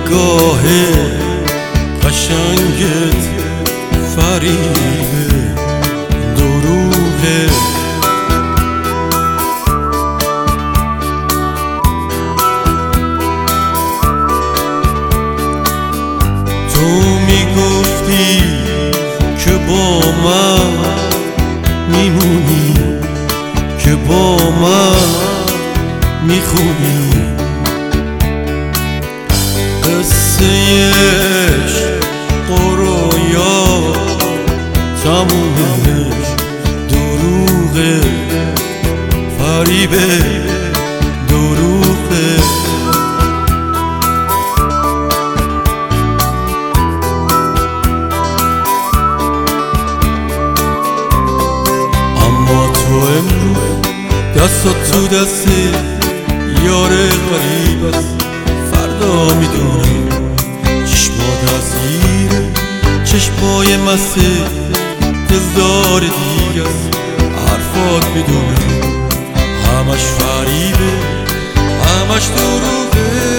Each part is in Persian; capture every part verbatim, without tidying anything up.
نگاه قشنگت فریب دروغه. تو میگفتی که با من میمونی، که با من میخونی. قصه عشق و رویا تمومش دروغه، فریبه دروغه. اما تو امروز دستات تو دست یار غریب است. فردا میدونم چشمات اسیر چشمای مست دلدار دیگه است. حرفات میدونم همش فریبه، همش دروغه.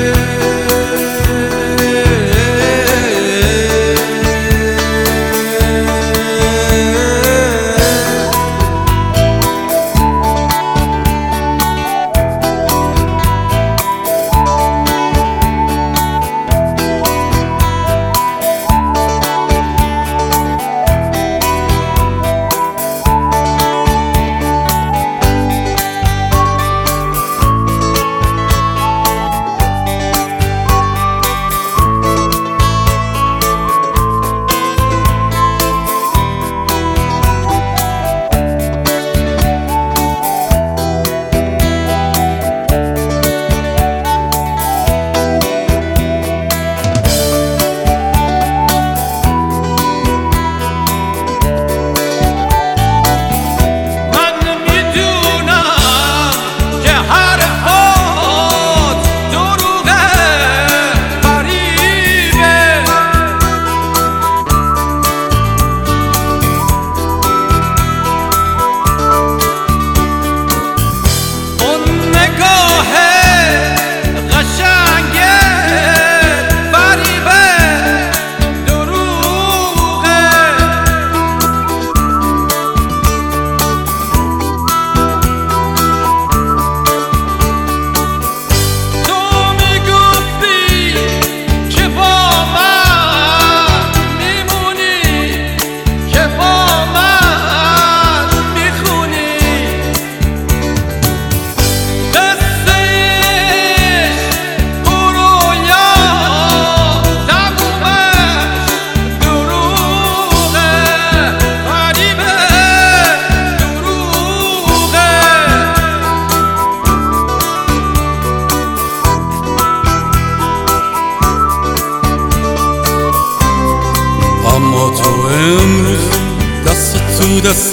اما تو امروز دست تو دست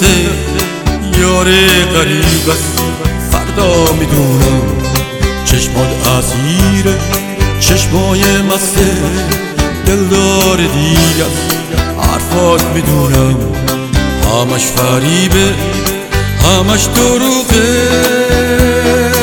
یار غریب است. فردا میدونم چشمات اسیر چشمای مست دلدار دیگه است. حرفات میدونم همش فریبه، همش دروغه.